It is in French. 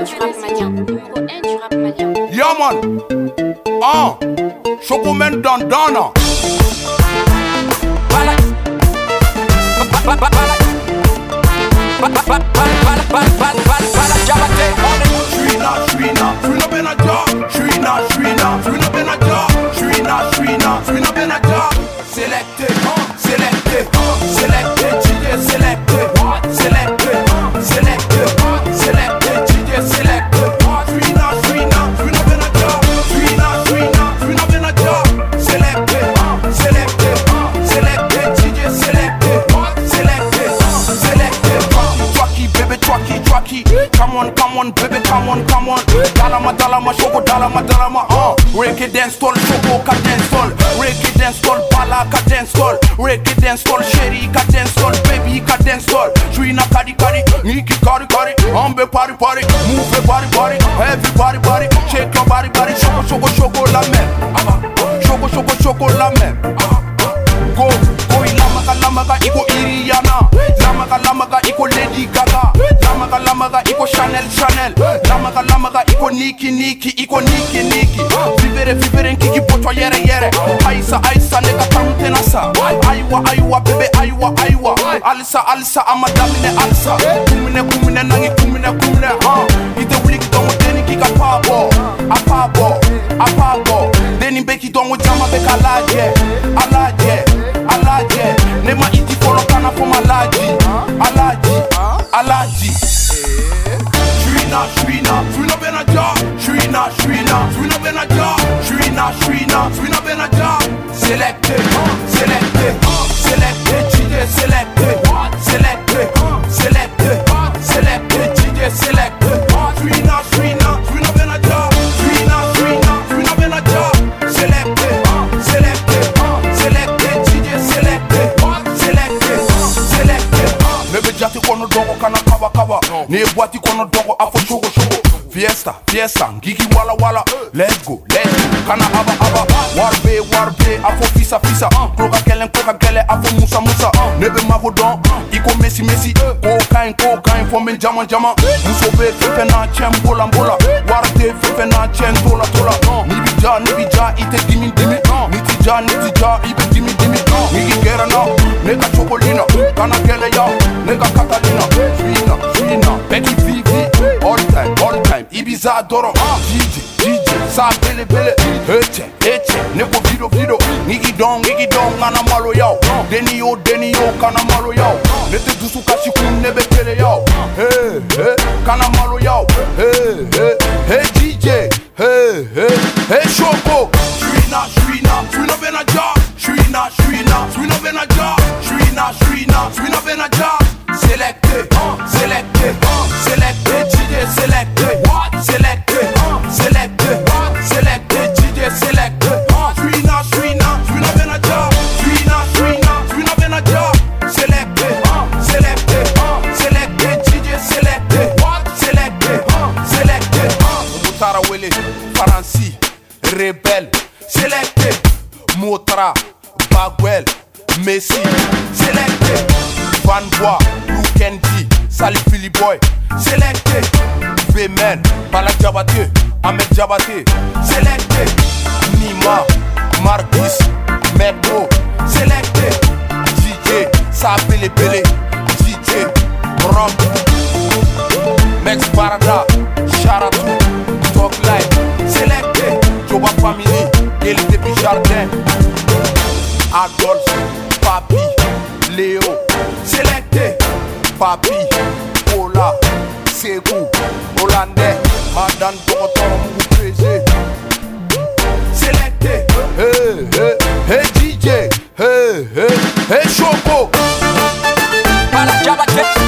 du rap malien. Numéro 1 du rap malien. Yeah man. Chocomen Dandana. Come on, baby, come on. Dalama, choco, dalama, Reggae dance stall, choco, ka dance stall. Reggae dance stall, bala, ka dance stall. Reggae dance stall, chérie, ka dance stall. Baby, ka dance stall. Trina, kari, Niki, kari, Ambe, party, move, body, everybody, shake your body, choco, la mer. Choco, la mer. Go, lamaga, iko Iriana. Lamaga, iko Lady Gaga. Lamaga, iko Chanel. Lamaga, iko Niki, iko Niki. Vivere, nkiki poto yere. Aisa, neka tamtenasa. Aiwa, bebe, aiwa. Alisa, amadamine, alisa. Kumine, nangi, kumine. Ite wuli ki dongo deni kika apabo. Deni beki dongo jama beka alaje. Nema iti folo kana for malaji. Alaji. Shrina benaja. Shrina benaja. Selected. DJ selected. DJ selected. Shrina benaja. Shrina benaja. Selected. DJ selected. Maybe jati kono dogo kana kawa. Ni bwati kono dogo afo chogo. Fiesta, ngigi wala. Let's go. Kana aba. Warbe, afo fisa. Kroka kele, afo musa. Nebe magodon, iko Messi. Kokain, fomen jama. Muso be fefe na chen bola. Warate fefe na chen tola. Nibija, ite dimi. Nitija, ibe dimi. Nigi gera na, nega chocolina. Kana kele ya, nega Catalina. Shrina, Becky Vivi. All time, Ibiza adoro. DJ, sa bele. Eche, neko vido. Nigi dong, kana malo yao. Denio, kana malo yao. Nete dusu kashi kun nebe tele yao. Hey, kana malo yao. Hey, DJ. Hey, Choco. Shrina benaja. Shrina benaja. Selected. DJ selected. Selected. DJ selected. Shrina benaja. Shrina benaja. Selected. DJ selected. Mutara wele, Faransi, Rebelle. Selected. Motra, Bagwell, Messi. Selected. Van Bois, Lukendi, Sali Philly Boy. Selected. Bemen, Bala Jabate, Ahmed Jabate. Selected. Nima, Marcus, Metro. Selected. DJ, Sabele, DJ, Rom, Max Barada, Sharatou, Talk Live. Selected. Joba Family, Elite Jardin. Adolphe, Papi, Léo. Selected. Papi, Ola, Segou, Hollandais, Madame Dorothée, Moukouprezé. Selected. Hey DJ. Hey Choco. Jabate.